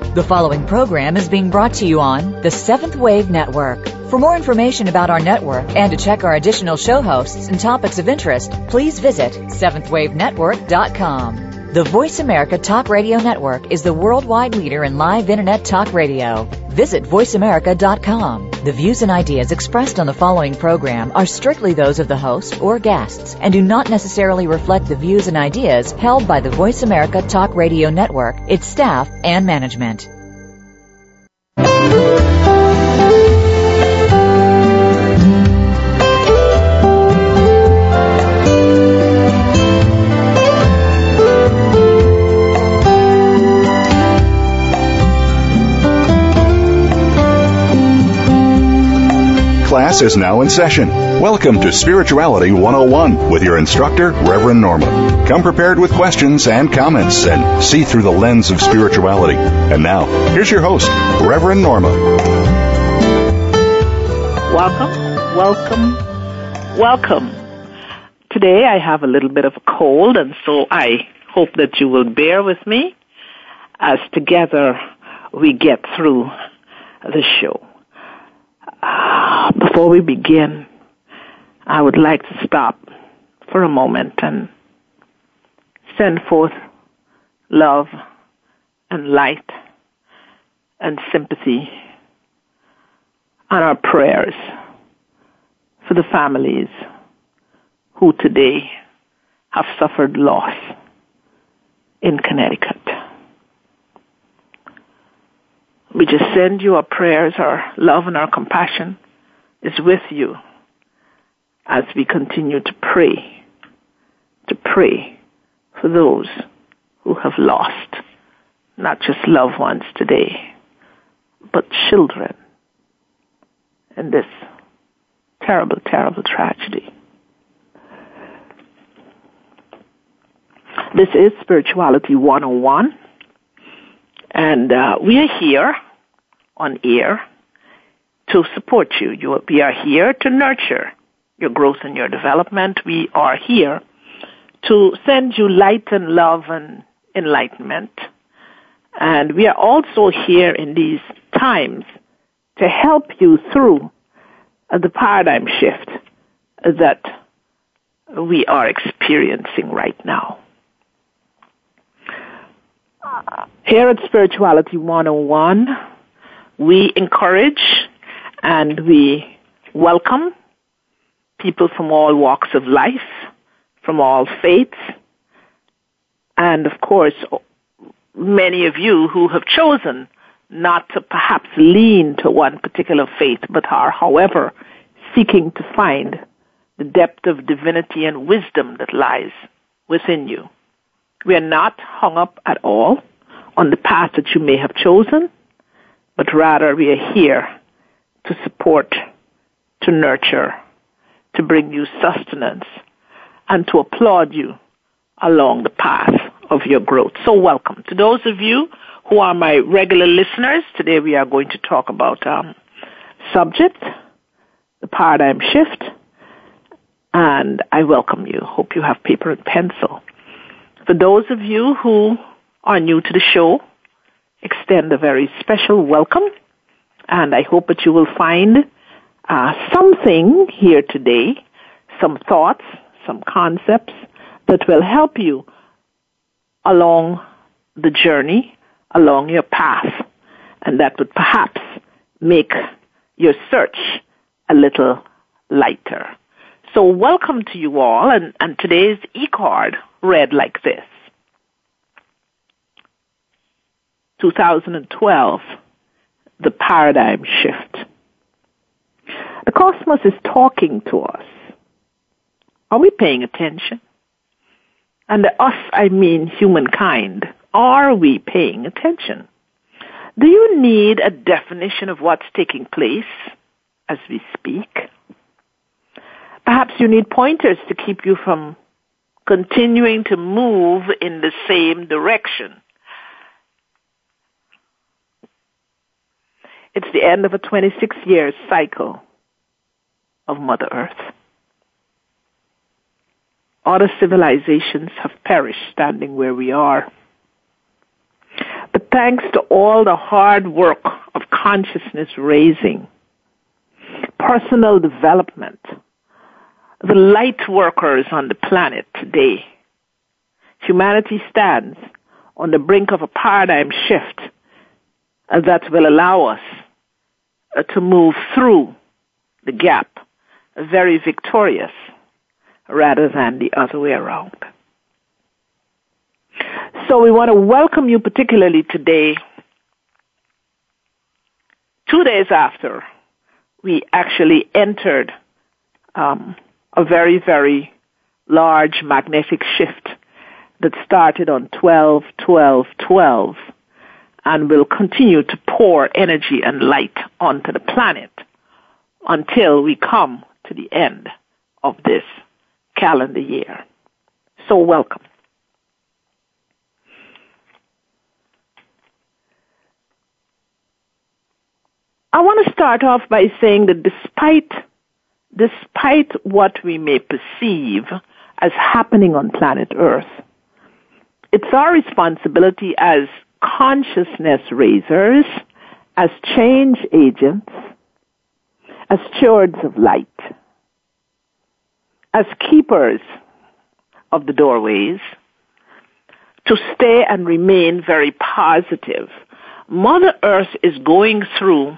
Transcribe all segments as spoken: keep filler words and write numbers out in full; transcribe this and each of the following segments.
The following program is being brought to you on the Seventh Wave Network. For more information about our network and to check our additional show hosts and topics of interest, please visit seventh wave network dot com. The Voice America Talk Radio Network is the worldwide leader in live Internet talk radio. Visit voice america dot com. The views and ideas expressed on the following program are strictly those of the host or guests and do not necessarily reflect the views and ideas held by the Voice America Talk Radio Network, its staff, and management. Class is now in session. Welcome to Spirituality one oh one with your instructor, Reverend Norma. Come prepared with questions and comments and see through the lens of spirituality. And now, here's your host, Reverend Norma. Welcome, welcome, welcome. Today I have a little bit of a cold, and so I hope that you will bear with me as together we get through the show. Uh, before we begin, I would like to stop for a moment and send forth love and light and sympathy and our prayers for the families who today have suffered loss in Connecticut. We just send you our prayers, our love and our compassion is with you as we continue to pray, to pray for those who have lost not just loved ones today, but children in this terrible, terrible tragedy. This is Spirituality one oh one. And uh, we are here on air to support you. you. We are here to nurture your growth and your development. We are here to send you light and love and enlightenment. And we are also here in these times to help you through uh, the paradigm shift that we are experiencing right now. Here at Spirituality one oh one, we encourage and we welcome people from all walks of life, from all faiths, and of course, many of you who have chosen not to perhaps lean to one particular faith, but are, however, seeking to find the depth of divinity and wisdom that lies within you. We are not hung up at all on the path that you may have chosen, but rather we are here to support, to nurture, to bring you sustenance, and to applaud you along the path of your growth. So welcome. To those of you who are my regular listeners, today we are going to talk about um, subject, the paradigm shift, and I welcome you. Hope you have paper and pencil. For those of you who are new to the show, extend a very special welcome, and I hope that you will find uh, something here today, some thoughts, some concepts that will help you along the journey, along your path, and that would perhaps make your search a little lighter. So welcome to you all, and, and today's e-card read like this. two thousand twelve, the paradigm shift. The cosmos is talking to us. Are we paying attention? And the us, I mean humankind. Are we paying attention? Do you need a definition of what's taking place as we speak? Perhaps you need pointers to keep you from continuing to move in the same direction. It's the end of a twenty-six year cycle of Mother Earth. Other civilizations have perished standing where we are. The thanks to all the hard work of consciousness raising, personal development, the light workers on the planet today, humanity stands on the brink of a paradigm shift that will allow us to move through the gap very victorious rather than the other way around. So we want to welcome you particularly today, two days after we actually entered um, a very, very large magnetic shift that started on twelve twelve twelve and will continue to pour energy and light onto the planet until we come to the end of this calendar year. So welcome. I want to start off by saying that despite, despite what we may perceive as happening on planet Earth, it's our responsibility as consciousness raisers, as change agents, as stewards of light, as keepers of the doorways, to stay and remain very positive. Mother Earth is going through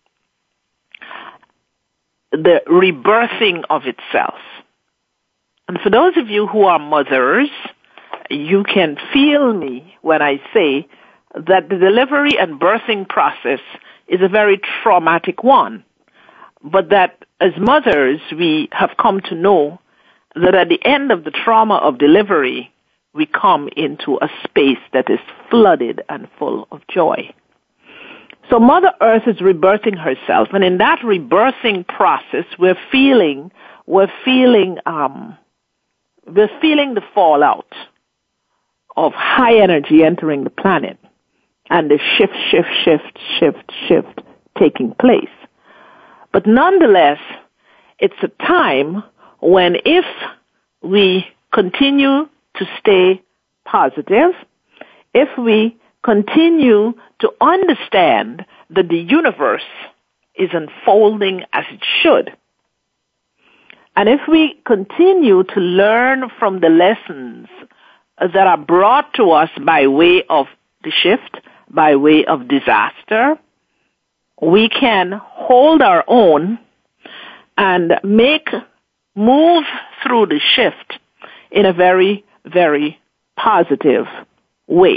the rebirthing of itself. And for those of you who are mothers, you can feel me when I say that the delivery and birthing process is a very traumatic one, but that as mothers, we have come to know that at the end of the trauma of delivery, we come into a space that is flooded and full of joy. So Mother Earth is rebirthing herself, and in that rebirthing process, we're feeling, we're feeling, um, we're feeling the fallout of high energy entering the planet and the shift, shift, shift, shift, shift taking place. But nonetheless, it's a time when if we continue to stay positive, if we continue to understand that the universe is unfolding as it should, and if we continue to learn from the lessons that are brought to us by way of the shift, by way of disaster, we can hold our own and make, move through the shift in a very, very positive way.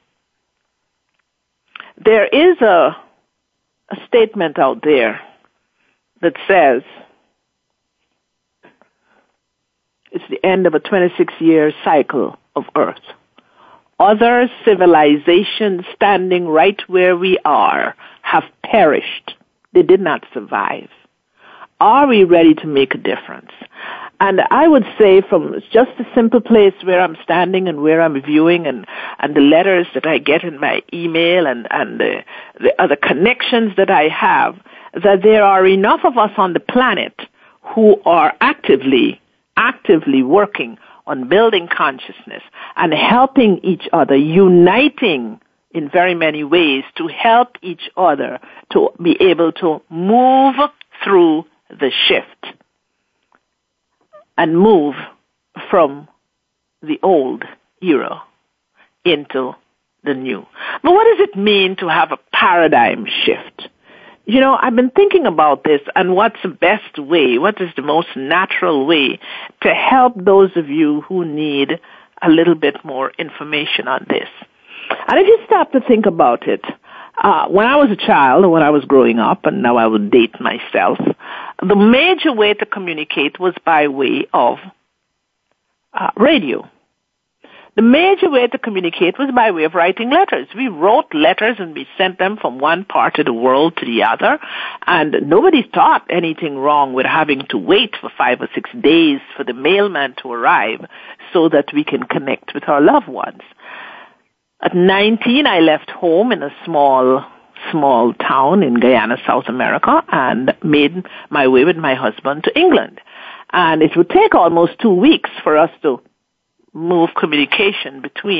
There is a, a statement out there that says it's the end of a twenty-six year cycle of Earth. Other civilizations standing right where we are have perished. They did not survive. Are we ready to make a difference? And I would say from just a simple place where I'm standing and where I'm viewing and, and the letters that I get in my email and, and the, the other connections that I have, that there are enough of us on the planet who are actively, actively working on building consciousness and helping each other, uniting in very many ways to help each other to be able to move through the shift and move from the old era into the new. But what does it mean to have a paradigm shift? You know, I've been thinking about this and what's the best way, what is the most natural way to help those of you who need a little bit more information on this. And if you stop to think about it, uh, when I was a child, when I was growing up, and now I would date myself, the major way to communicate was by way of uh, radio. The major way to communicate was by way of writing letters. We wrote letters and we sent them from one part of the world to the other, and nobody thought anything wrong with having to wait for five or six days for the mailman to arrive so that we can connect with our loved ones. At nineteen, I left home in a small, small town in Guyana, South America, and made my way with my husband to England. And it would take almost two weeks for us to move communication between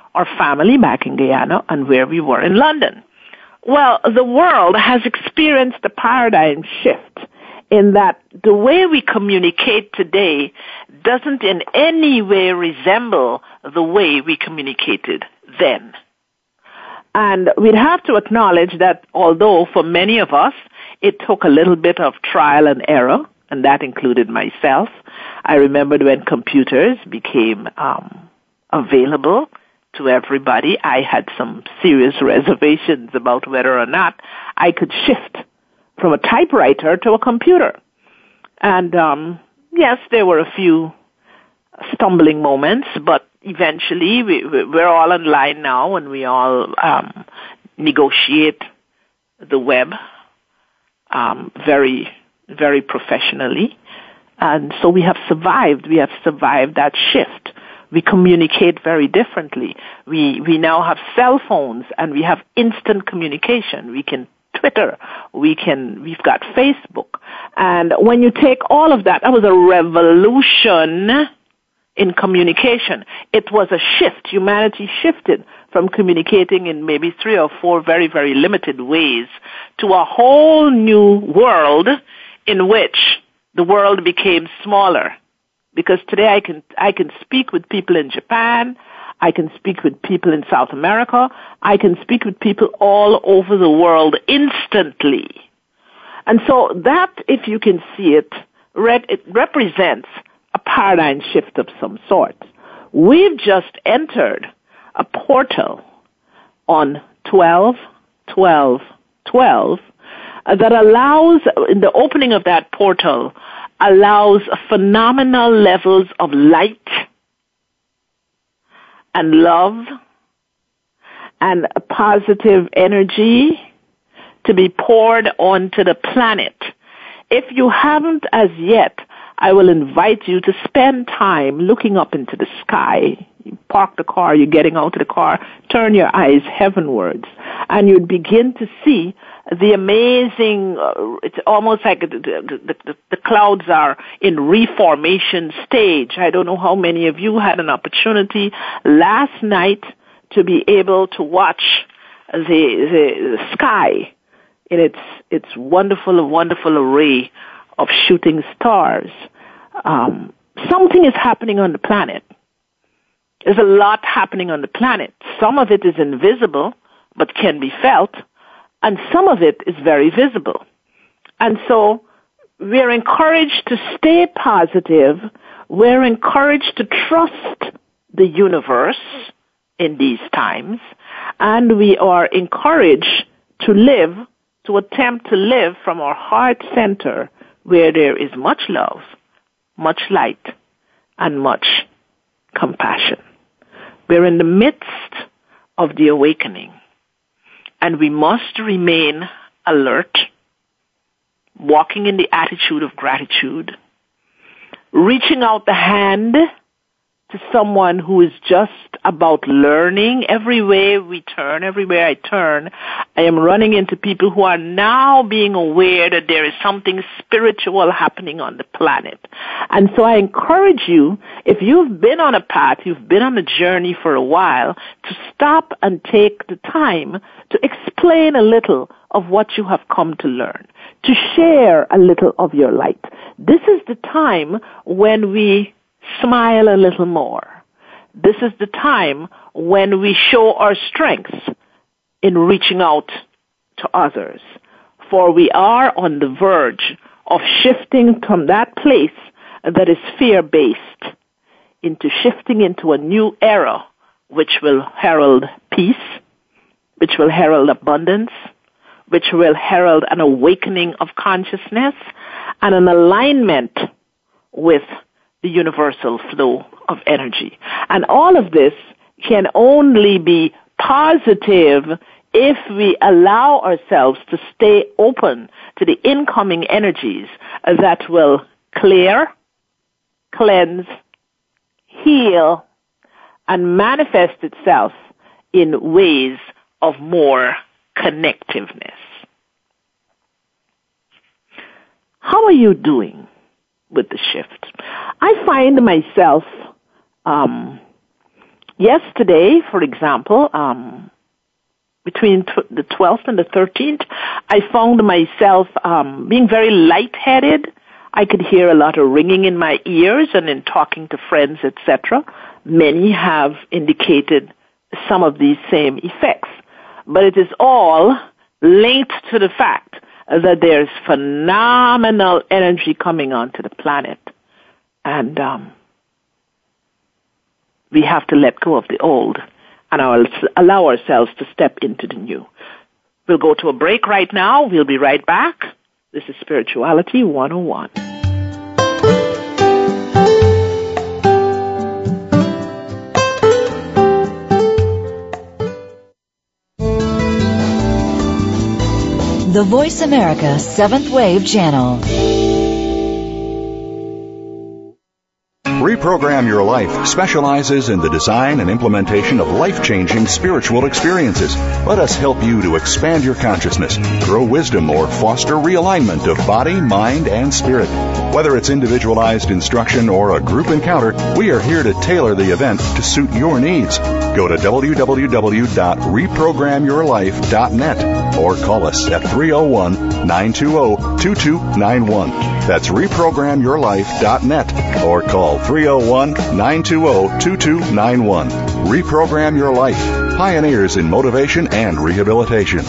our family back in Guyana and where we were in London. Well, the world has experienced a paradigm shift in that the way we communicate today doesn't in any way resemble the way we communicated then. And we'd have to acknowledge that although for many of us it took a little bit of trial and error, and that included myself. I remembered when computers became um, available to everybody, I had some serious reservations about whether or not I could shift from a typewriter to a computer. And um, yes, there were a few stumbling moments, but eventually we, we're all online now and we all um, negotiate the web um, very, very professionally. And so we have survived. We have survived that shift. We communicate very differently. We we now have cell phones and we have instant communication. We can Twitter. We can, we've got Facebook. And when you take all of that, that was a revolution in communication. It was a shift. Humanity shifted from communicating in maybe three or four very, very limited ways to a whole new world in which the world became smaller. Because today I can, I can speak with people in Japan, I can speak with people in South America, I can speak with people all over the world instantly. And so that, if you can see it, it represents a paradigm shift of some sort. We've just entered a portal on twelve twelve twelve that allows, in the opening of that portal, allows phenomenal levels of light and love and positive energy to be poured onto the planet. If you haven't as yet, I will invite you to spend time looking up into the sky. You park the car, you're getting out of the car, turn your eyes heavenwards, and you'd begin to see the amazing, uh, it's almost like the, the, the, the clouds are in reformation stage. I don't know how many of you had an opportunity last night to be able to watch the, the, the sky in its, its wonderful, wonderful array of shooting stars. Um, something is happening on the planet. There's a lot happening on the planet. Some of it is invisible, but can be felt, and some of it is very visible. And so we're encouraged to stay positive. We're encouraged to trust the universe in these times, and we are encouraged to live, to attempt to live from our heart center where there is much love, much light, and much compassion. We're in the midst of the awakening, and we must remain alert, walking in the attitude of gratitude, reaching out the hand to someone who is just about learning. Every way we turn, everywhere I turn, I am running into people who are now being aware that there is something spiritual happening on the planet. And so I encourage you, if you've been on a path, you've been on a journey for a while, to stop and take the time to explain a little of what you have come to learn, to share a little of your light. This is the time when we smile a little more. This is the time when we show our strengths in reaching out to others. For we are on the verge of shifting from that place that is fear-based into shifting into a new era which will herald peace, which will herald abundance, which will herald an awakening of consciousness and an alignment with the universal flow of energy. And all of this can only be positive if we allow ourselves to stay open to the incoming energies that will clear, cleanse, heal, and manifest itself in ways of more connectiveness. How are you doing with the shift? I find myself um, yesterday, for example, um, between t- the twelfth and the thirteenth, I found myself um, being very lightheaded. I could hear a lot of ringing in my ears, and in talking to friends, et cetera, many have indicated some of these same effects. But it is all linked to the fact that there's phenomenal energy coming onto the planet. And um, we have to let go of the old and our, allow ourselves to step into the new. We'll go to a break right now. We'll be right back. This is Spirituality one oh one. The Voice America Seventh Wave Channel. Reprogram Your Life specializes in the design and implementation of life-changing spiritual experiences. Let us help you to expand your consciousness, grow wisdom, or foster realignment of body, mind, and spirit. Whether it's individualized instruction or a group encounter, we are here to tailor the event to suit your needs. Go to w w w dot reprogram your life dot net or call us at three oh one, nine two oh, two two nine one. That's reprogram your life dot net or call three oh one, nine two oh, two two nine one. Reprogram Your Life. Pioneers in motivation and rehabilitation.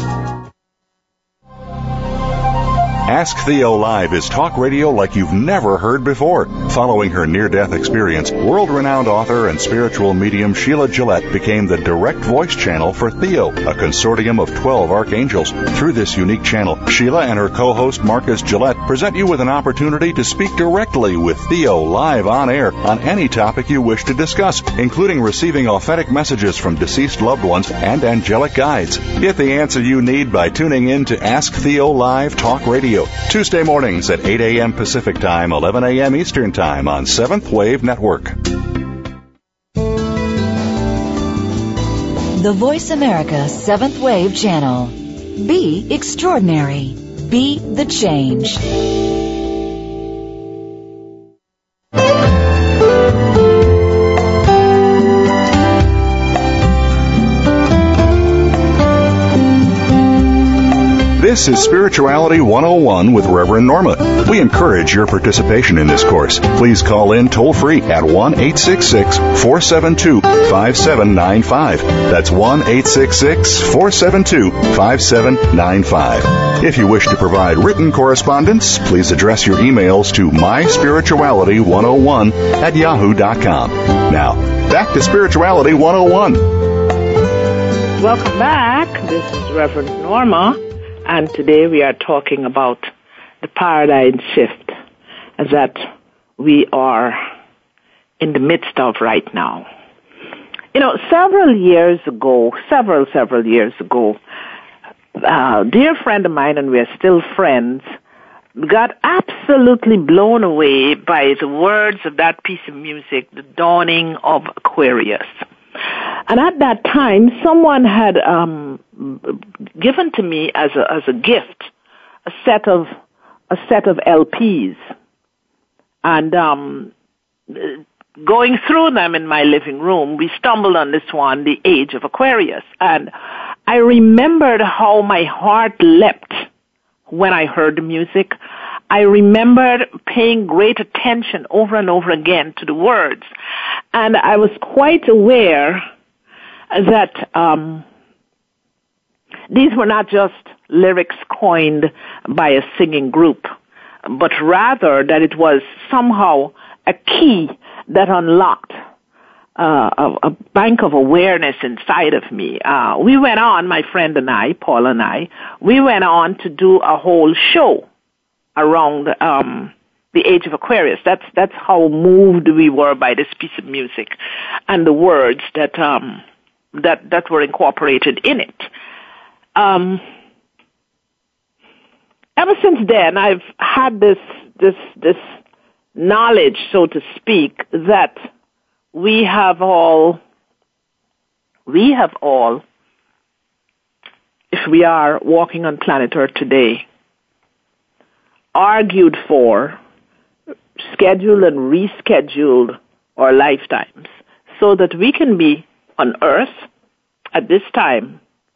Ask Theo Live is talk radio like you've never heard before. Following her near-death experience, world-renowned author and spiritual medium Sheila Gillette became the direct voice channel for Theo, a consortium of twelve archangels. Through this unique channel, Sheila and her co-host Marcus Gillette present you with an opportunity to speak directly with Theo live on air on any topic you wish to discuss, including receiving authentic messages from deceased loved ones and angelic guides. Get the answer you need by tuning in to Ask Theo Live Talk Radio, Tuesday mornings at eight a.m. Pacific Time, eleven a.m. Eastern Time on Seventh Wave Network. The Voice America Seventh Wave Channel. Be extraordinary. Be the change. This is Spirituality one oh one with Reverend Norma. We encourage your participation in this course. Please call in toll-free at one eight six six, four seven two, five seven nine five. That's one eight six six, four seven two, five seven nine five. If you wish to provide written correspondence, please address your emails to my spirituality one oh one at yahoo dot com. Now, back to Spirituality one oh one. Welcome back. This is Reverend Norma. And today we are talking about the paradigm shift that we are in the midst of right now. You know, several years ago, several, several years ago, a dear friend of mine, and we are still friends, got absolutely blown away by the words of that piece of music, The Dawning of Aquarius. And at that time, someone had um, given to me as a as a gift a set of a set of L Ps, and um, going through them in my living room, we stumbled on this one, The Age of Aquarius, and I remembered how my heart leapt when I heard the music. I remembered paying great attention over and over again to the words, and I was quite aware that um, these were not just lyrics coined by a singing group, but rather that it was somehow a key that unlocked uh, a, a bank of awareness inside of me. Uh, we went on, my friend and I, Paul and I, we went on to do a whole show around um, the Age of Aquarius. That's that's how moved we were by this piece of music and the words that um, that that were incorporated in it. Um, ever since then, I've had this this this knowledge, so to speak, that we have all we have all, if we are walking on planet Earth today, argued for, scheduled and rescheduled our lifetimes so that we can be on earth at this time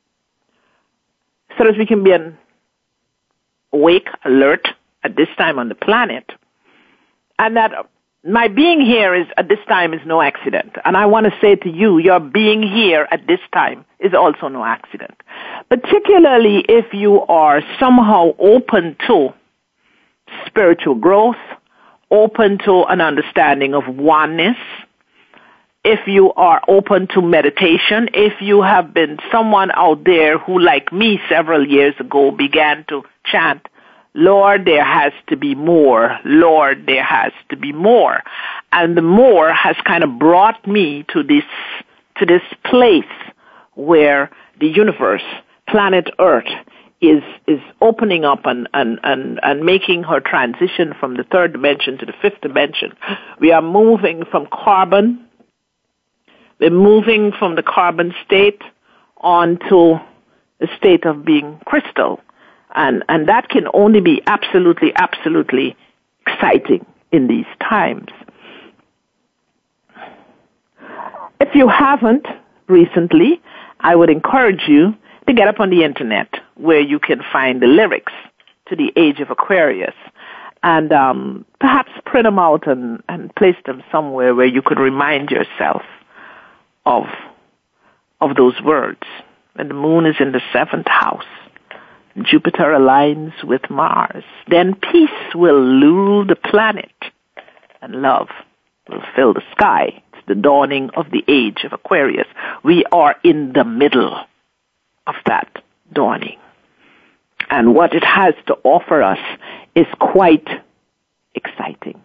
so that we can be an awake, alert at this time on the planet, and that my being here is at this time is no accident. And I want to say to you, your being here at this time is also no accident. Particularly if you are somehow open to spiritual growth, open to an understanding of oneness, if you are open to meditation, if you have been someone out there who, like me several years ago, began to chant, Lord, there has to be more. Lord, there has to be more. And the more has kind of brought me to this, to this place where the universe, planet Earth, is, is opening up and, and, and, and making her transition from the third dimension to the fifth dimension. We are moving from carbon. We're moving from the carbon state onto a state of being crystal. And, and that can only be absolutely, absolutely exciting in these times. If you haven't recently, I would encourage you to get up on the internet where you can find the lyrics to the Age of Aquarius and um, perhaps print them out and, and place them somewhere where you could remind yourself of, of those words. And the moon is in the seventh house. Jupiter aligns with Mars. Then peace will rule the planet and love will fill the sky. It's the dawning of the Age of Aquarius. We are in the middle of that dawning. And what it has to offer us is quite exciting.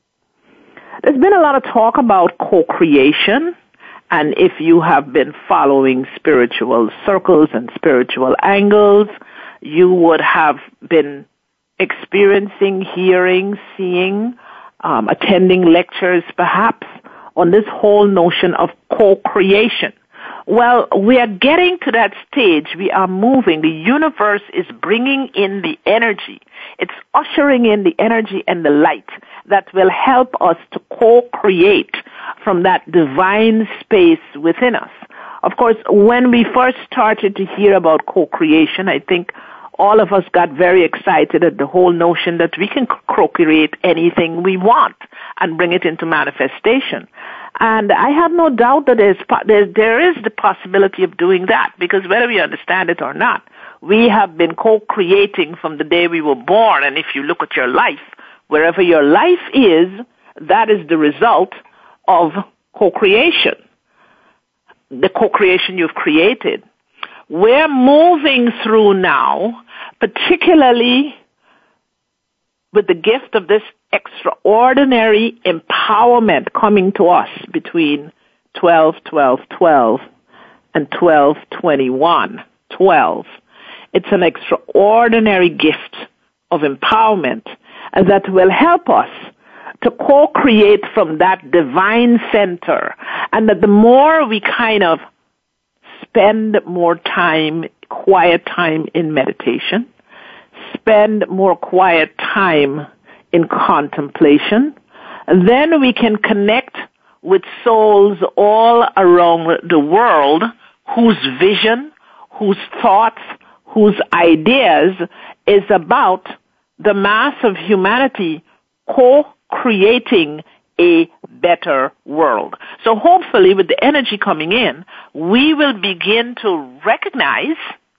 There's been a lot of talk about co-creation, and if you have been following spiritual circles and spiritual angles, you would have been experiencing, hearing, seeing, um, attending lectures perhaps on this whole notion of co-creation. Well, we are getting to that stage. We are moving. The universe is bringing in the energy. It's ushering in the energy and the light that will help us to co-create from that divine space within us. Of course, when we first started to hear about co-creation, I think all of us got very excited at the whole notion that we can co-create anything we want and bring it into manifestation. And I have no doubt that there's, there, there is the possibility of doing that, because whether we understand it or not, we have been co-creating from the day we were born. And if you look at your life, wherever your life is, that is the result of co-creation, the co-creation you've created. We're moving through now, particularly with the gift of this extraordinary empowerment coming to us between twelve twelve twelve and twelve twenty-one twelve. It's an extraordinary gift of empowerment that will help us to co-create from that divine center, and that the more we kind of spend more time, quiet time in meditation, spend more quiet time in contemplation, then we can connect with souls all around the world whose vision, whose thoughts, whose ideas is about the mass of humanity co-creating a better world. So hopefully with the energy coming in, we will begin to recognize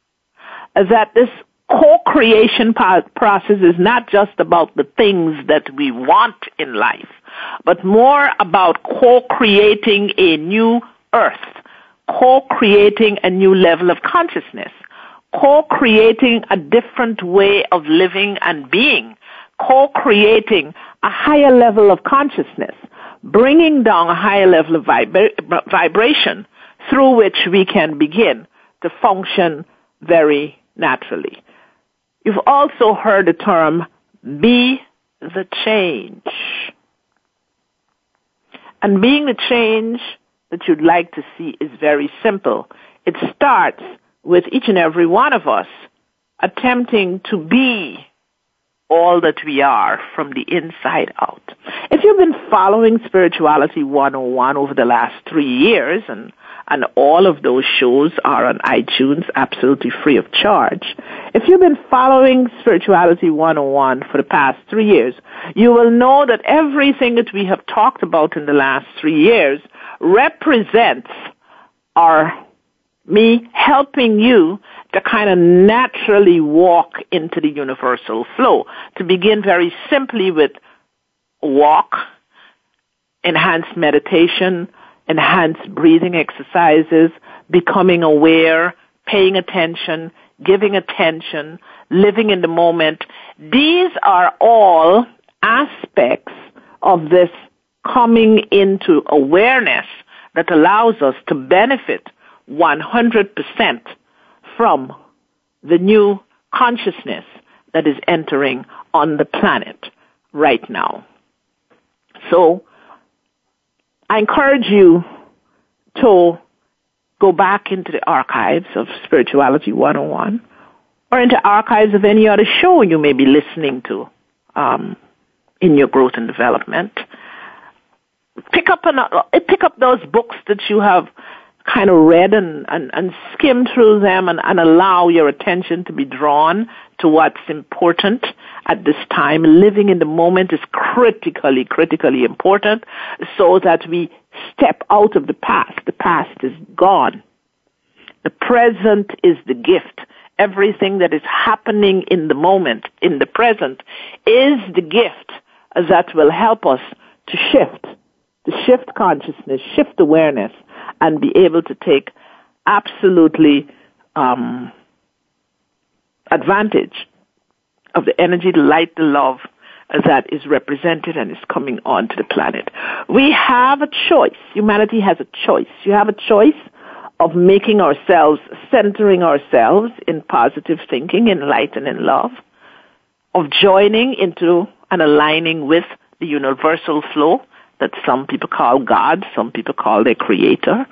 that this co-creation process is not just about the things that we want in life, but more about co-creating a new earth, co-creating a new level of consciousness, co-creating a different way of living and being, co-creating a higher level of consciousness, bringing down a higher level of vibra- vibration through which we can begin to function very naturally. You've also heard the term, be the change. And being the change that you'd like to see is very simple. It starts with each and every one of us attempting to be all that we are from the inside out. If you've been following Spirituality one oh one over the last three years, and And all of those shows are on iTunes, absolutely free of charge. If you've been following Spirituality one oh one for the past three years, you will know that everything that we have talked about in the last three years represents our me helping you to kind of naturally walk into the universal flow. To begin very simply with walk, enhanced meditation, enhanced breathing exercises, becoming aware, paying attention, giving attention, living in the moment. These are all aspects of this coming into awareness that allows us to benefit one hundred percent from the new consciousness that is entering on the planet right now. So I encourage you to go back into the archives of Spirituality one oh one or into archives of any other show you may be listening to um, in your growth and development. Pick up, an, pick up those books that you have kind of read and, and, and skim through them and, and allow your attention to be drawn to what's important at this time. Living in the moment is critically, critically important so that we step out of the past. The past is gone. The present is the gift. Everything that is happening in the moment, in the present, is the gift that will help us to shift, to shift consciousness, shift awareness, and be able to take absolutely um, advantage of the energy, the light, the love that is represented and is coming onto the planet. We have a choice. Humanity has a choice. You have a choice of making ourselves, centering ourselves in positive thinking, in light and in love, of joining into and aligning with the universal flow that some people call God, some people call their creator,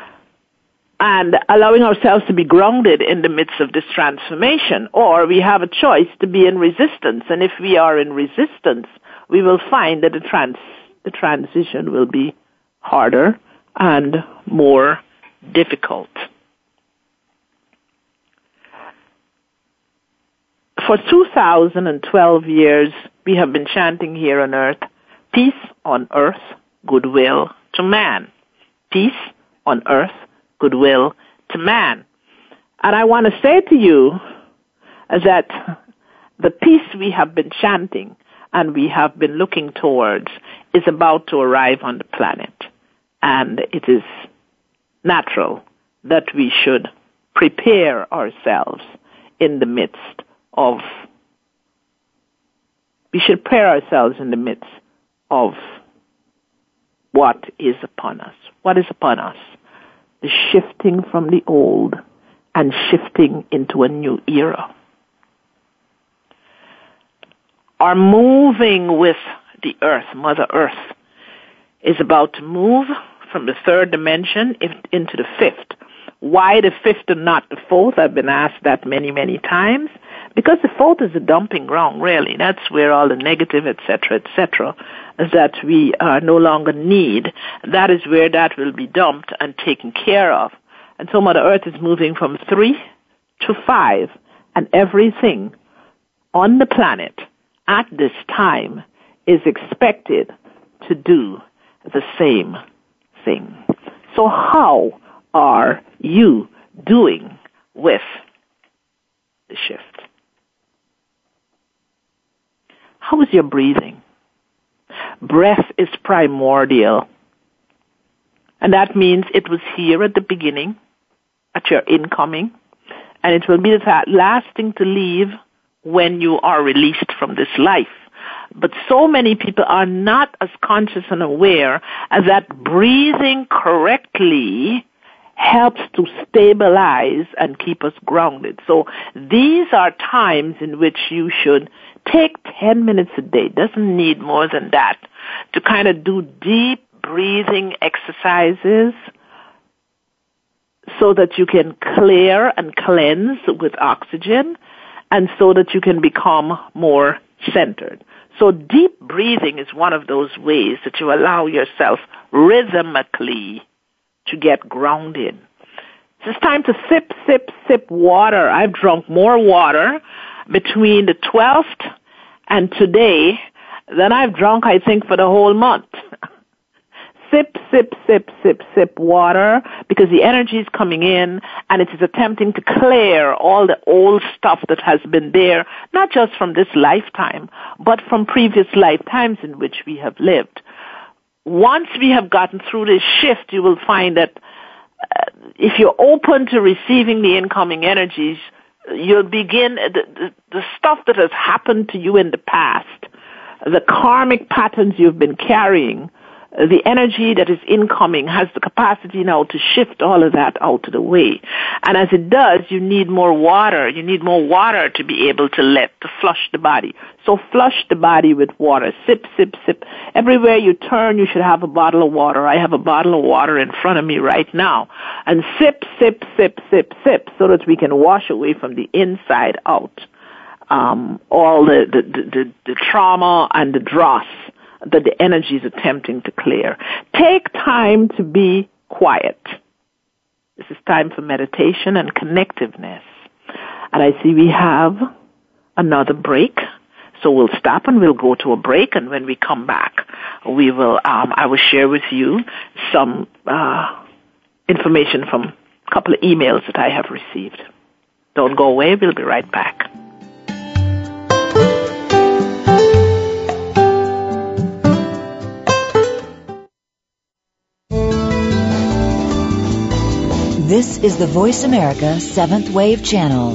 and allowing ourselves to be grounded in the midst of this transformation. Or we have a choice to be in resistance, and if we are in resistance, we will find that the trans the transition will be harder and more difficult. For two thousand twelve years, we have been chanting here on earth, peace on earth, goodwill to man. Peace on earth, goodwill to man. And I want to say to you that the peace we have been chanting and we have been looking towards is about to arrive on the planet. And it is natural that we should prepare ourselves in the midst of, we should prepare ourselves in the midst of what is upon us. What is upon us? The shifting from the old and shifting into a new era. Our moving with the earth, Mother Earth, is about to move from the third dimension into the fifth. Why the fifth and not the fourth? I've been asked that many, many times. Because the fourth is a dumping ground, really. That's where all the negative, et cetera, et cetera, that we uh, no longer need, that is where that will be dumped and taken care of. And so Mother Earth is moving from three to five, and everything on the planet at this time is expected to do the same thing. So how are you doing with the shift? How is your breathing? Breath is primordial. And that means it was here at the beginning, at your incoming, and it will be the last thing to leave when you are released from this life. But so many people are not as conscious and aware as that breathing correctly helps to stabilize and keep us grounded. So these are times in which you should take ten minutes a day, doesn't need more than that, to kind of do deep breathing exercises so that you can clear and cleanse with oxygen and so that you can become more centered. So deep breathing is one of those ways that you allow yourself rhythmically to get grounded. It's time to sip, sip, sip water. I've drunk more water between the twelfth and today than I've drunk, I think, for the whole month. Sip, sip, sip, sip, sip water, because the energy is coming in and it is attempting to clear all the old stuff that has been there, not just from this lifetime, but from previous lifetimes in which we have lived. Once we have gotten through this shift, you will find that uh, if you're open to receiving the incoming energies, you'll begin, the, the, the stuff that has happened to you in the past, the karmic patterns you've been carrying, the energy that is incoming has the capacity now to shift all of that out of the way. And as it does, you need more water. You need more water to be able to let, to flush the body. So flush the body with water. Sip, sip, sip. Everywhere you turn, you should have a bottle of water. I have a bottle of water in front of me right now. And sip, sip, sip, sip, sip, so that we can wash away from the inside out um, all the, the, the, the, the trauma and the dross that the energy is attempting to clear. Take time to be quiet. This is time for meditation and connectiveness. And I see we have another break. So we'll stop and we'll go to a break, and when we come back, we will, um, I will share with you some uh, information from a couple of emails that I have received. Don't go away. We'll be right back. This is the Voice America Seventh Wave Channel.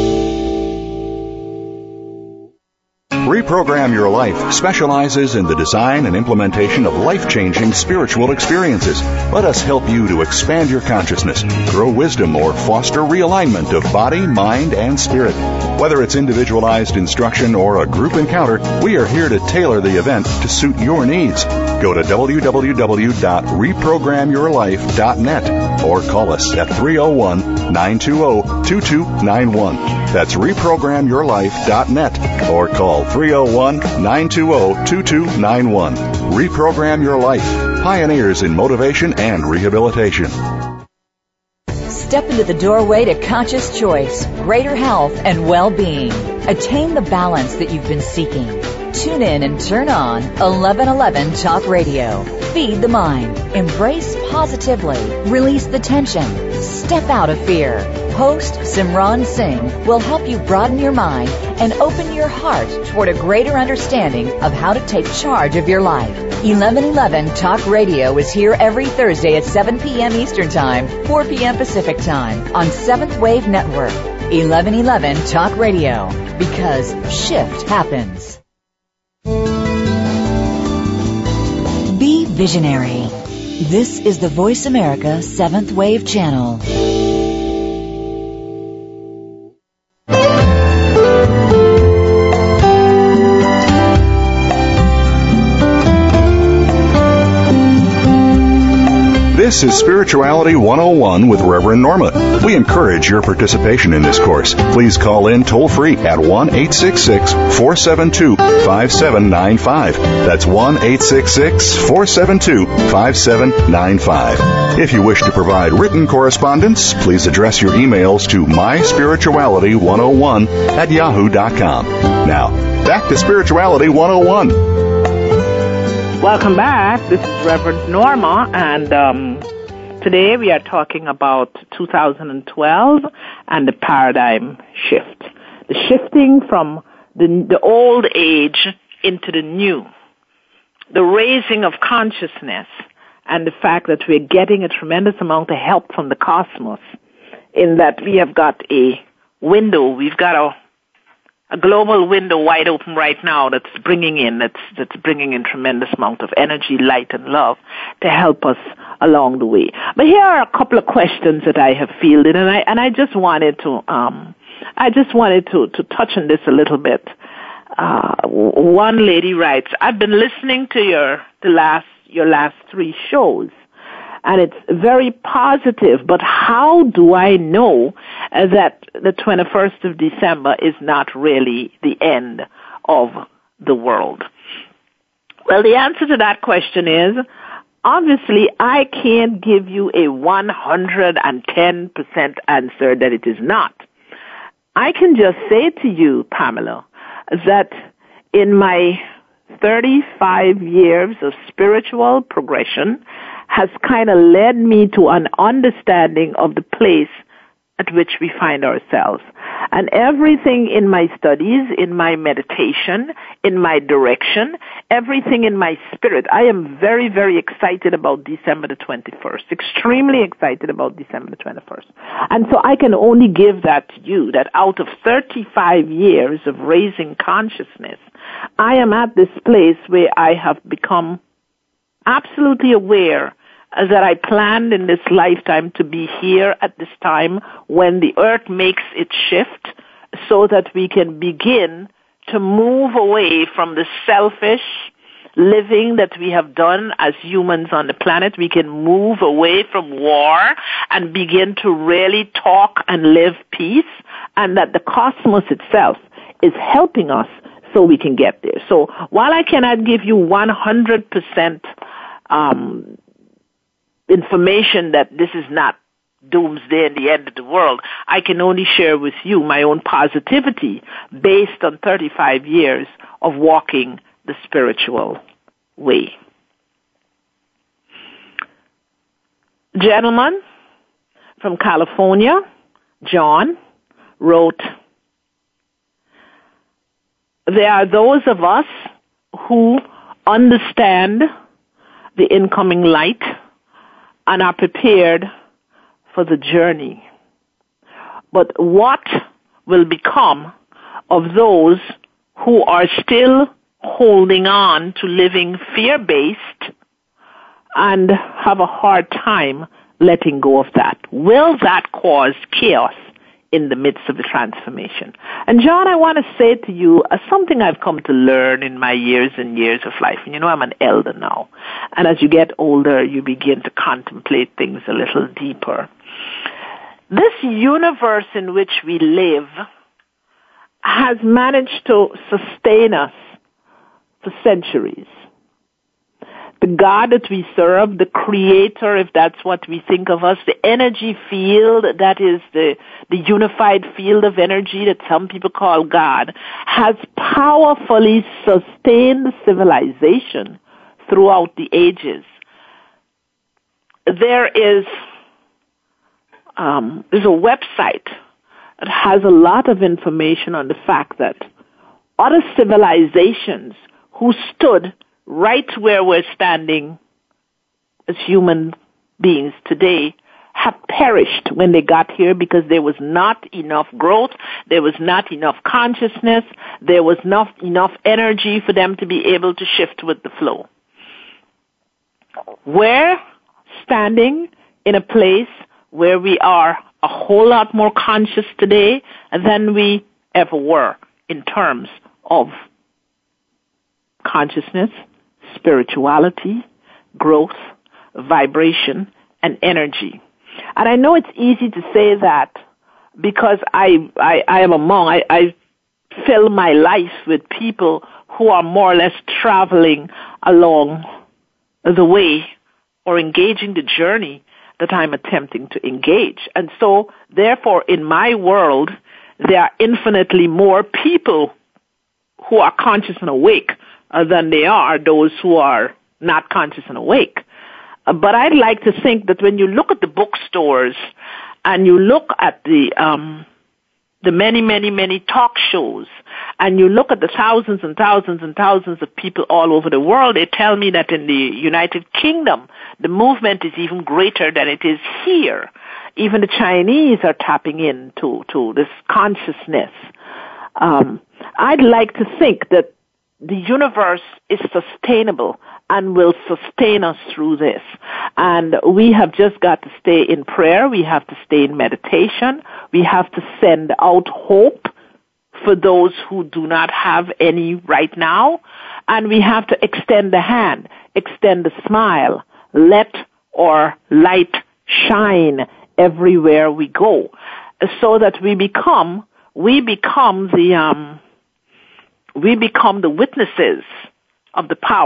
Reprogram Your Life specializes in the design and implementation of life-changing spiritual experiences. Let us help you to expand your consciousness, grow wisdom, or foster realignment of body, mind, and spirit. Whether it's individualized instruction or a group encounter, we are here to tailor the event to suit your needs. Go to w w w dot reprogram your life dot net or call us at three oh one, nine two oh, two two nine one. That's reprogram your life dot net or call three oh one, nine two oh, two two nine one. Reprogram Your Life. Pioneers in motivation and rehabilitation. Step into the doorway to conscious choice, greater health, and well-being. Attain the balance that you've been seeking. Tune in and turn on eleven eleven Talk Radio. Feed the mind. Embrace positively. Release the tension. Step out of fear. Host Simran Singh will help you broaden your mind and open your heart toward a greater understanding of how to take charge of your life. eleven eleven Talk Radio is here every Thursday at seven p.m. Eastern Time, four p.m. Pacific Time on Seventh Wave Network. eleven eleven Talk Radio, because shift happens. Be visionary. This is the Voice America Seventh Wave Channel. This is Spirituality one oh one with Reverend Norma. We encourage your participation in this course. Please call in toll-free at one eight six six, four seven two, five seven nine five. That's one eight six six, four seven two, five seven nine five. If you wish to provide written correspondence, please address your emails to my spirituality one oh one at yahoo dot com. Now, back to Spirituality one oh one. Welcome back. This is Reverend Norma, and um, today we are talking about two thousand twelve and the paradigm shift. The shifting from the, the old age into the new. The raising of consciousness and the fact that we're getting a tremendous amount of help from the cosmos in that we have got a window, we've got a A global window wide open right now that's bringing in, that's, that's bringing in tremendous amount of energy, light, and love to help us along the way. But here are a couple of questions that I have fielded, and I, and I just wanted to, um, I just wanted to, to touch on this a little bit. Uh, one lady writes, I've been listening to your, the last, your last three shows, and it's very positive, but how do I know uh, that the twenty-first of December is not really the end of the world? Well, the answer to that question is, obviously I can't give you a one hundred ten percent answer that it is not. I can just say to you, Pamela, that in my thirty-five years of spiritual progression has kind of led me to an understanding of the place at which we find ourselves. And everything in my studies, in my meditation, in my direction, everything in my spirit, I am very, very excited about December the twenty-first, extremely excited about December the twenty-first. And so I can only give that to you, that out of thirty-five years of raising consciousness, I am at this place where I have become absolutely aware that I planned in this lifetime to be here at this time when the earth makes its shift so that we can begin to move away from the selfish living that we have done as humans on the planet. We can move away from war and begin to really talk and live peace, and that the cosmos itself is helping us so we can get there. So while I cannot give you one hundred percent um information that this is not doomsday and the end of the world, I can only share with you my own positivity based on thirty-five years of walking the spiritual way. Gentleman from California, John, wrote, there are those of us who understand the incoming light and are prepared for the journey. But what will become of those who are still holding on to living fear-based and have a hard time letting go of that? Will that cause chaos in the midst of the transformation? And John, I want to say to you uh, something I've come to learn in my years and years of life. And you know, I'm an elder now. And as you get older, you begin to contemplate things a little deeper. This universe in which we live has managed to sustain us for centuries. The God that we serve, the creator, if that's what we think of us, the energy field, that is the, the unified field of energy that some people call God, has powerfully sustained civilization throughout the ages. There is, um, there's a website that has a lot of information on the fact that other civilizations who stood right where we're standing as human beings today have perished when they got here because there was not enough growth, there was not enough consciousness, there was not enough energy for them to be able to shift with the flow. We're standing in a place where we are a whole lot more conscious today than we ever were in terms of consciousness, spirituality, growth, vibration, and energy. And I know it's easy to say that because I I, I am among, I, I fill my life with people who are more or less traveling along the way or engaging the journey that I'm attempting to engage. And so, therefore, in my world, there are infinitely more people who are conscious and awake uh, than there are those who are not conscious and awake. Uh, but I'd like to think that when you look at the bookstores and you look at the um, the many, many, many talk shows, and you look at the thousands and thousands and thousands of people all over the world, they tell me that in the United Kingdom, the movement is even greater than it is here. Even the Chinese are tapping into to this consciousness. Um, I'd like to think that the universe is sustainable and will sustain us through this. And we have just got to stay in prayer. We have to stay in meditation. We have to send out hope for those who do not have any right now. And we have to extend the hand, extend the smile, let our light shine everywhere we go, so that we become, we become the, um, we become the witnesses of the power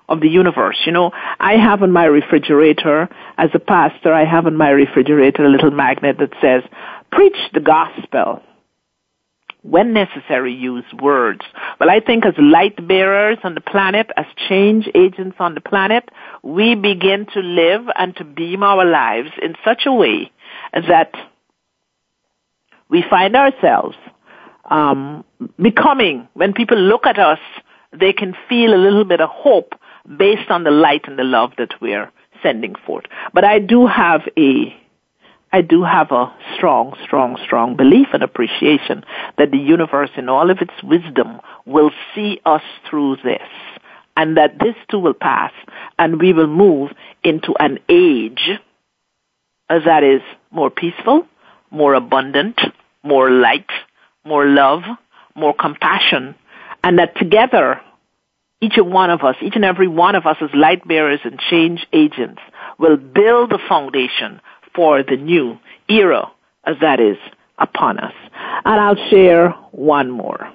of the universe. You know, I have on my refrigerator, as a pastor, I have on my refrigerator a little magnet that says, preach the gospel. When necessary, use words. Well, I think as light bearers on the planet, as change agents on the planet, we begin to live and to beam our lives in such a way that we find ourselves um, becoming, when people look at us, they can feel a little bit of hope based on the light and the love that we're sending forth. But I do have a I do have a strong, strong, strong belief and appreciation that the universe in all of its wisdom will see us through this, and that this too will pass, and we will move into an age that is more peaceful, more abundant, more light, more love, more compassion, and that together, each one of us, each and every one of us as light bearers and change agents will build the foundation for the new era as that is upon us. And I'll share one more.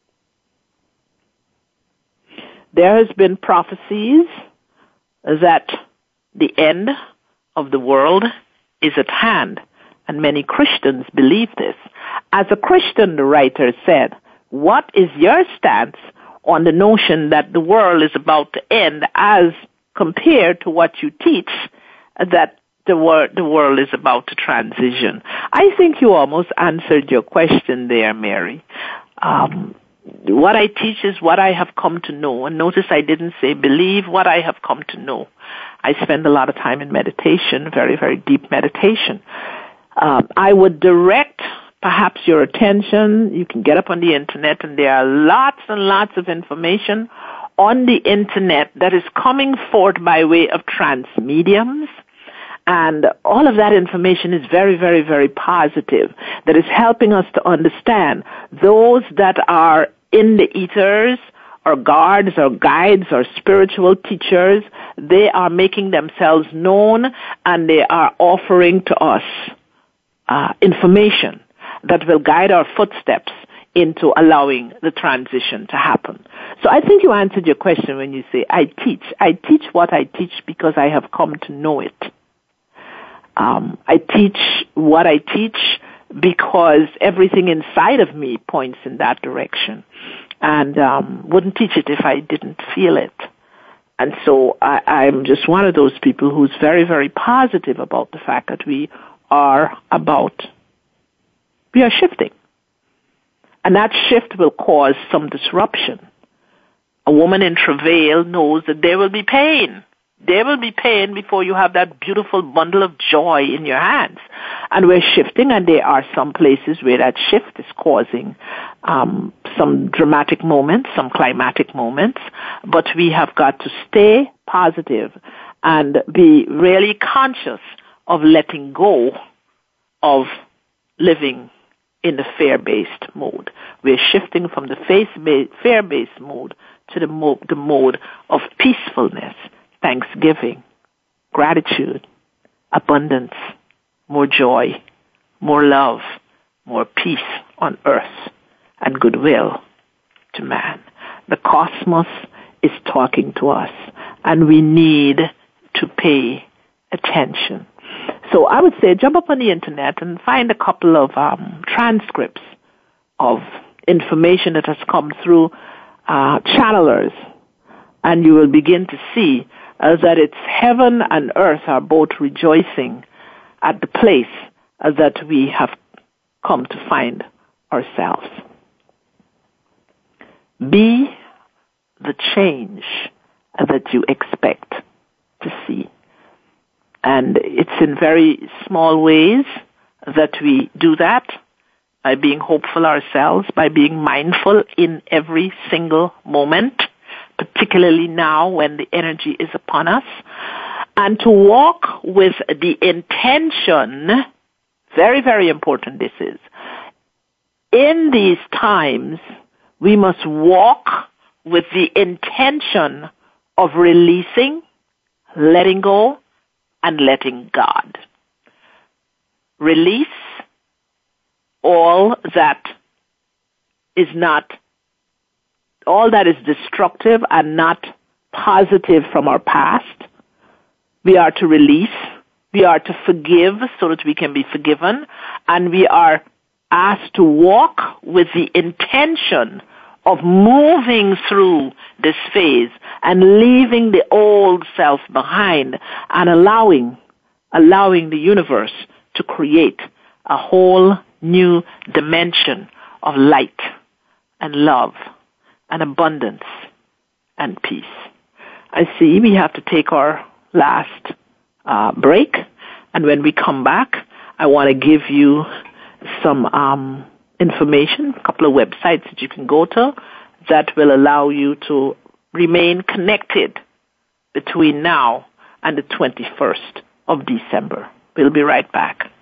There has been prophecies that the end of the world is at hand, and many Christians believe this. As a Christian, the writer said, what is your stance on the notion that the world is about to end as compared to what you teach, that the world, the world is about to transition? I think you almost answered your question there, Mary. Um, what I teach is what I have come to know. And notice I didn't say believe, what I have come to know. I spend a lot of time in meditation, very, very deep meditation. Um, I would direct perhaps your attention. You can get up on the internet, and there are lots and lots of information on the internet that is coming forth by way of transmediums. And all of that information is very, very, very positive, that is helping us to understand those that are in the ethers, or guards, or guides, or spiritual teachers. They are making themselves known, and they are offering to us uh, information that will guide our footsteps into allowing the transition to happen. So I think you answered your question when you say, I teach. I teach what I teach because I have come to know it. Um, I teach what I teach because everything inside of me points in that direction, and um, wouldn't teach it if I didn't feel it. And so I, I'm just one of those people who's very, very positive about the fact that we are about, we are shifting. And that shift will cause some disruption. A woman in travail knows that there will be pain. There will be pain before you have that beautiful bundle of joy in your hands. And we're shifting, and there are some places where that shift is causing um, some dramatic moments, some climatic moments. But we have got to stay positive and be really conscious of letting go of living in the fear-based mode. We're shifting from the fear-based mode to the, mo- the mode of peacefulness, thanksgiving, gratitude, abundance, more joy, more love, more peace on earth, and goodwill to man. The cosmos is talking to us, and we need to pay attention. So I would say jump up on the internet and find a couple of um, transcripts of information that has come through uh, channelers, and you will begin to see uh, that it's heaven and earth are both rejoicing at the place uh, that we have come to find ourselves. Be the change uh, that you expect to see. And it's in very small ways that we do that, by being hopeful ourselves, by being mindful in every single moment, particularly now when the energy is upon us, and to walk with the intention, very, very important this is, in these times, we must walk with the intention of releasing, letting go, and letting God. Release all that is not, all that is destructive and not positive from our past. We are to release. We are to forgive so that we can be forgiven. And we are asked to walk with the intention of moving through this phase and leaving the old self behind and allowing, allowing the universe to create a whole new dimension of light and love and abundance and peace. I see we have to take our last uh, break, and when we come back, I want to give you some um, information, a couple of websites that you can go to that will allow you to remain connected between now and the twenty-first of December. We'll be right back.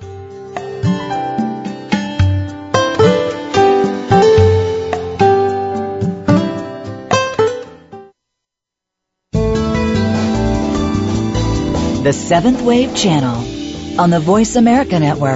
The Seventh Wave Channel on the Voice America Network.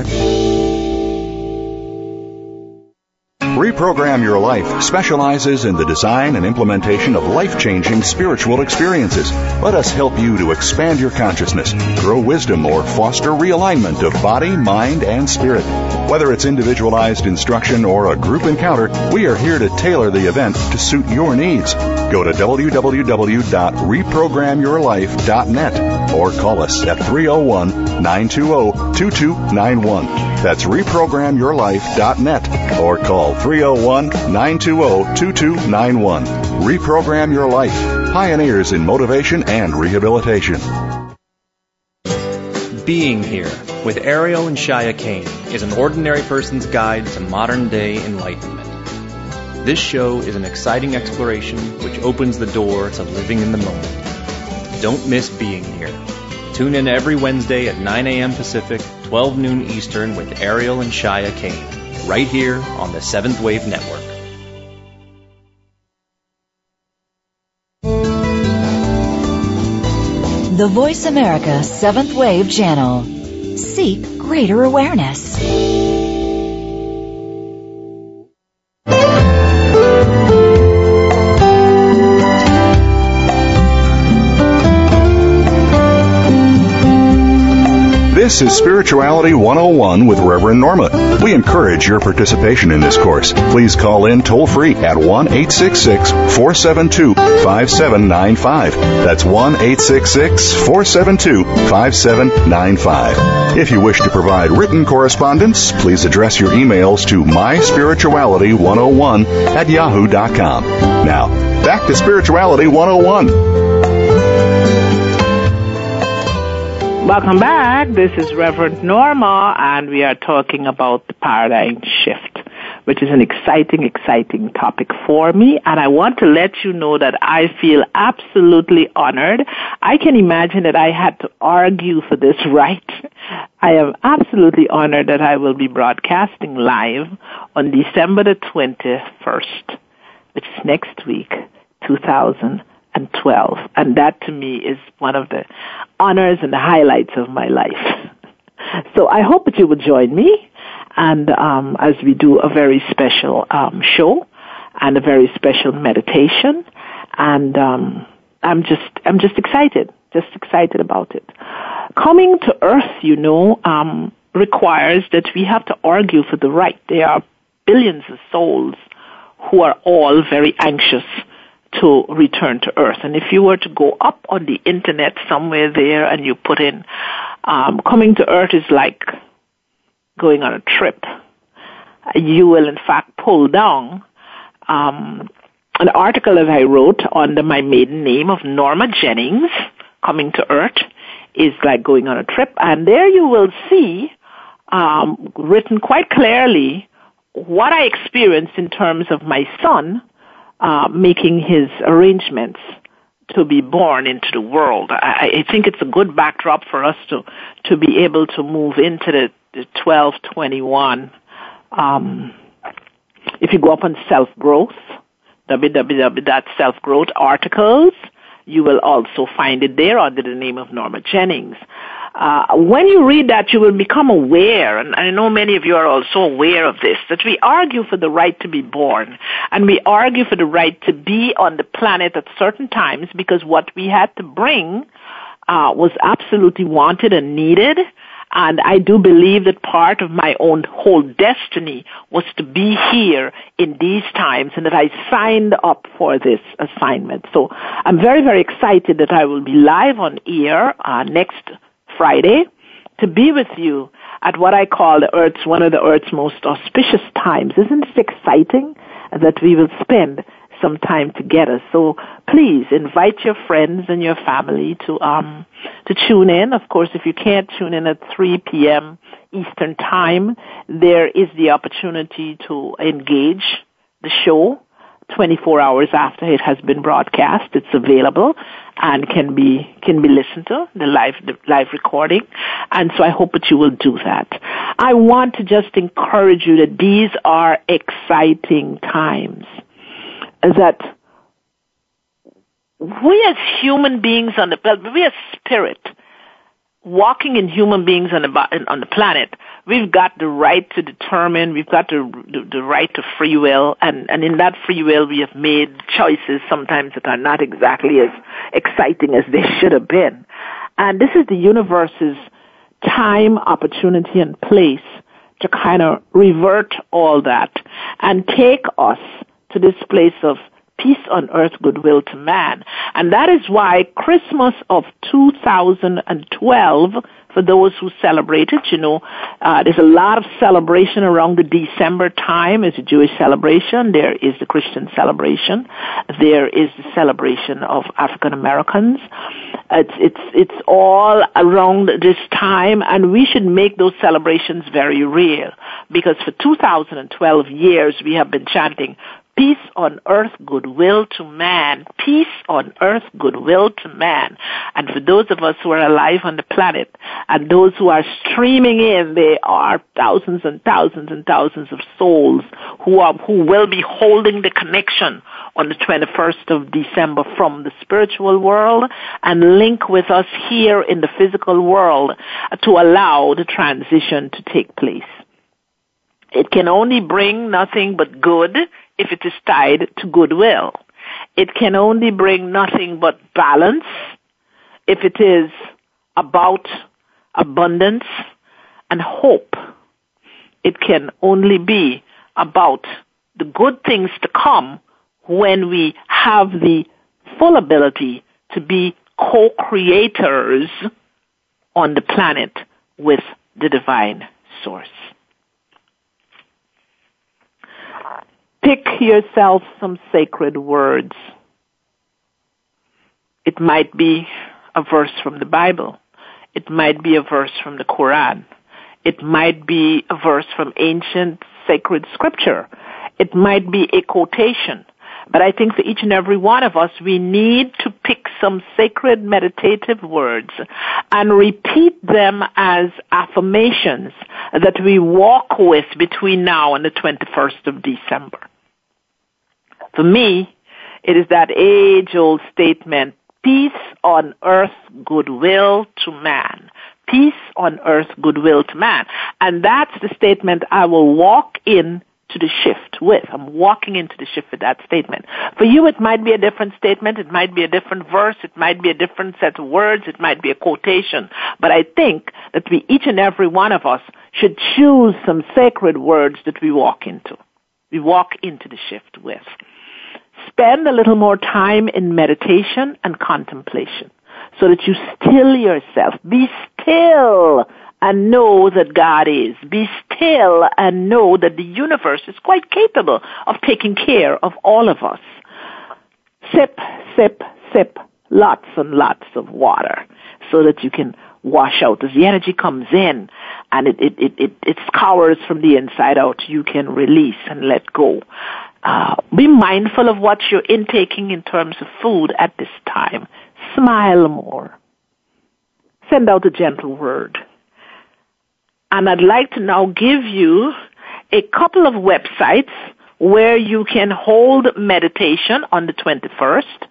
Reprogram Your Life specializes in the design and implementation of life-changing spiritual experiences. Let us help you to expand your consciousness, grow wisdom, or foster realignment of body, mind, and spirit. Whether it's individualized instruction or a group encounter, we are here to tailor the event to suit your needs. Go to w w w dot reprogram your life dot net or call us at three oh one, nine two oh, two two nine one. That's reprogram your life dot net or call three oh one, nine two oh, two two nine one. Reprogram Your Life. Pioneers in motivation and rehabilitation. Being Here with Ariel and Shia Kane is an ordinary person's guide to modern-day enlightenment. This show is an exciting exploration which opens the door to living in the moment. Don't miss Being Here. Tune in every Wednesday at nine a.m. Pacific, twelve noon Eastern with Ariel and Shia Kane, right here on the Seventh Wave Network. The Voice America Seventh Wave Channel. Seek greater awareness. This is Spirituality one oh one with Reverend Norma. We encourage your participation in this course. Please call in toll-free at one eight six six, four seven two, five seven nine five. That's one eight six six, four seven two, five seven nine five. If you wish to provide written correspondence, please address your emails to my spirituality one oh one at yahoo dot com. Now, back to Spirituality one oh one. Welcome back. This is Reverend Norma, and we are talking about the paradigm shift, which is an exciting, exciting topic for me. And I want to let you know that I feel absolutely honored. I can imagine that I had to argue for this right. I am absolutely honored that I will be broadcasting live on December the twenty-first, which is next week, two thousand twelve. And that to me is one of the honors and the highlights of my life. So I hope that you will join me and um, as we do a very special um, show and a very special meditation. And um, I'm just I'm just excited, just excited about it. Coming to Earth, you know, um, requires that we have to argue for the right. There are billions of souls who are all very anxious to return to Earth. And if you were to go up on the internet somewhere there and you put in, um, coming to Earth is like going on a trip, you will in fact pull down um, an article that I wrote under my maiden name of Norma Jennings. Coming to Earth is like going on a trip. And there you will see um, written quite clearly what I experienced in terms of my son Uh, making his arrangements to be born into the world. I, I think it's a good backdrop for us to, to be able to move into the, the twelve twenty-one. Um, if you go up on self-growth, w w w dot self growth articles, you will also find it there under the name of Norma Jennings. Uh, when you read that, you will become aware, and I know many of you are also aware of this, that we argue for the right to be born, and we argue for the right to be on the planet at certain times because what we had to bring uh, was absolutely wanted and needed. And I do believe that part of my own whole destiny was to be here in these times and that I signed up for this assignment. So I'm very, very excited that I will be live on air uh, next Friday to be with you at what I call the Earth's, one of the Earth's most auspicious times. Isn't it exciting that we will spend some time together? So please invite your friends and your family to um to tune in. Of course, if you can't tune in at three p.m. Eastern Time, there is the opportunity to engage the show twenty-four hours after it has been broadcast. It's available and can be can be listened to, the live the live recording. And so I hope that you will do that. I want to just encourage you that these are exciting times. That we as human beings on the planet, we as spirit, walking in human beings on the on the planet, we've got the right to determine, we've got the, the, the right to free will, and, and in that free will we have made choices sometimes that are not exactly as exciting as they should have been. And this is the universe's time, opportunity, and place to kind of revert all that and take us to this place of peace on earth, goodwill to man. And that is why Christmas of two thousand twelve, for those who celebrate it, you know, uh, there's a lot of celebration around the December time. It's a Jewish celebration. There is the Christian celebration. There is the celebration of African Americans. It's, it's, it's all around this time, and we should make those celebrations very real, because for two thousand twelve years we have been chanting, peace on earth, goodwill to man. Peace on earth, goodwill to man. And for those of us who are alive on the planet and those who are streaming in, there are thousands and thousands and thousands of souls who are, who will be holding the connection on the twenty-first of December from the spiritual world and link with us here in the physical world to allow the transition to take place. It can only bring nothing but good if it is tied to goodwill. It can only bring nothing but balance if it is about abundance and hope. It can only be about the good things to come when we have the full ability to be co-creators on the planet with the divine source. Pick yourself some sacred words. It might be a verse from the Bible. It might be a verse from the Quran. It might be a verse from ancient sacred scripture. It might be a quotation. But I think for each and every one of us, we need to pick some sacred meditative words and repeat them as affirmations that we walk with between now and the twenty-first of December. For me, it is that age-old statement, peace on earth, goodwill to man. Peace on earth, goodwill to man. And that's the statement I will walk in to the shift with. I'm walking into the shift with that statement. For you, it might be a different statement. It might be a different verse. It might be a different set of words. It might be a quotation. But I think that we, each and every one of us, should choose some sacred words that we walk into. We walk into the shift with. Spend a little more time in meditation and contemplation so that you still yourself. Be still and know that God is. Be still and know that the universe is quite capable of taking care of all of us. Sip, sip, sip, lots and lots of water so that you can wash out. As the energy comes in and it, it, it, it, it scours from the inside out, you can release and let go. Uh, be mindful of what you're intaking in terms of food at this time. Smile more. Send out a gentle word. And I'd like to now give you a couple of websites where you can hold meditation on the twenty-first.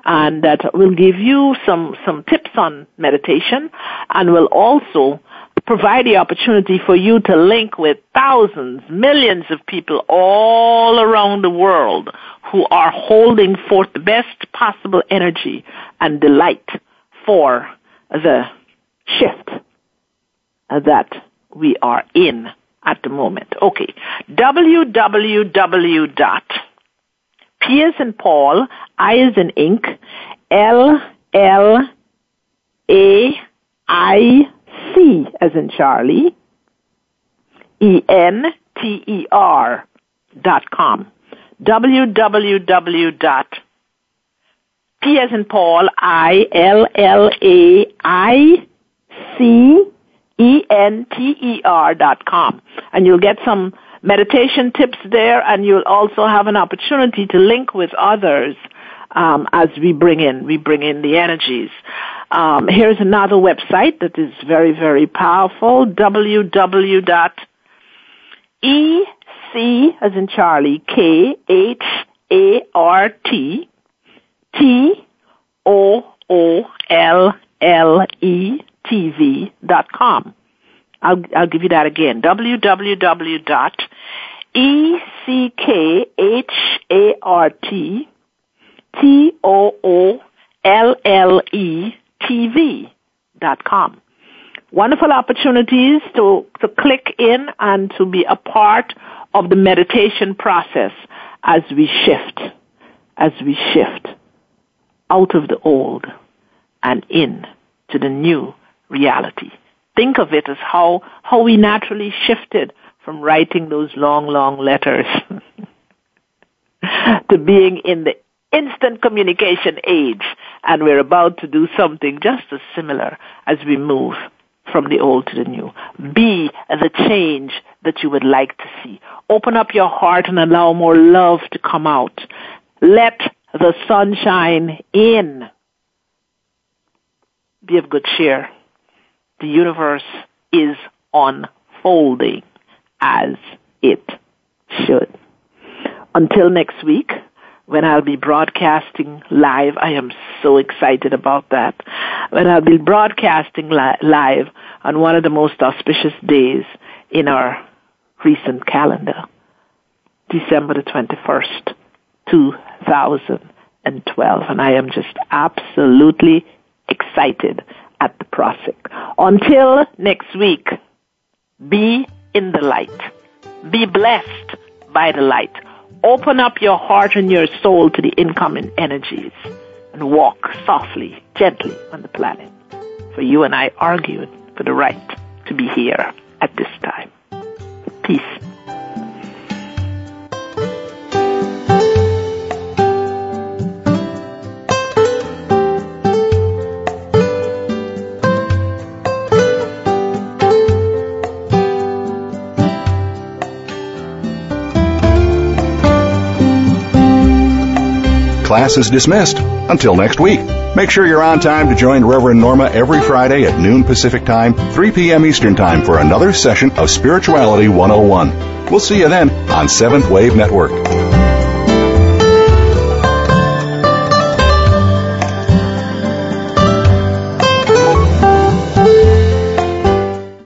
and that will give you some, some tips on meditation and will also provide the opportunity for you to link with thousands, millions of people all around the world who are holding forth the best possible energy and delight for the shift that we are in at the moment. Okay, w w w dot P as in Paul, I as in ink, L L A I C as in Charlie, E N T E R dot com. w w w dot P as in Paul, I, L L A I C E N T E R dot com. And you'll get some meditation tips there, and you'll also have an opportunity to link with others um, as we bring in, we bring in the energies. Um, here's another website that is very, very powerful, w w w dot E C as in Charlie, K H A R T, T O O L L E T V dot com. I'll, I'll give you that again, w w w dot E C K H A R T, T O O L L E T V dot com. Wonderful opportunities to, to click in and to be a part of the meditation process as we shift, as we shift out of the old and in to the new reality. Think of it as how, how we naturally shifted from writing those long, long letters to being in the instant communication age, and we're about to do something just as similar as we move from the old to the new. Be the change that you would like to see. Open up your heart and allow more love to come out. Let the sunshine in. Be of good cheer. The universe is unfolding as it should. Until next week, when I'll be broadcasting live, I am so excited about that, when I'll be broadcasting li- live on one of the most auspicious days in our recent calendar, December the twenty-first, two thousand twelve. And I am just absolutely excited at the prospect. Until next week, be in the light. Be blessed by the light. Open up your heart and your soul to the incoming energies and walk softly, gently on the planet. For you and I argued for the right to be here at this time. Peace. Class is dismissed. Until next week. Make sure you're on time to join Reverend Norma every Friday at noon Pacific Time, three p.m. Eastern Time for another session of Spirituality one oh one. We'll see you then on Seventh Wave Network.